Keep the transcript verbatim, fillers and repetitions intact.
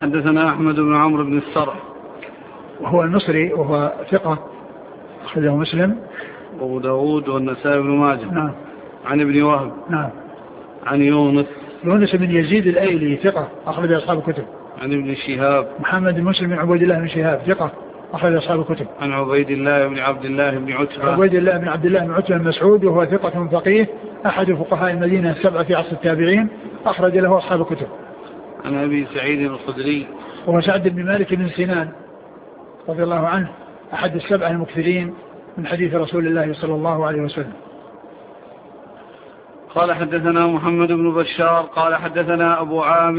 حدثنا أحمد بن عمرو بن السرح وهو المصري وهو ثقة أخرجه مسلم وأبو داود والنسائي بن ماجه. نعم. عن ابن وهب. نعم. عن يونس يونس بن يزيد الأيلي ثقة أخرج أصحاب الكتب. عن ابن شهاب محمد بن مسلم بن عبيد الله بن شهاب ثقة أخرج أصحاب الكتب. عن عبيد الله بن عبد الله بن عتبة عبيد الله بن عبد الله بن عتبة المسعود وهو ثقة فقيه أحد فقهاء المدينة السبعة في عصر التابعين أخرج له أصحاب الكتب. عن أبي سعيد الخدري وهو سعد بن مالك بن سنان رضي الله عنه أحد السبعة المكثرين من حديث رسول الله صلى الله عليه وسلم. قال حدثنا محمد بن بشار قال حدثنا أبو عامر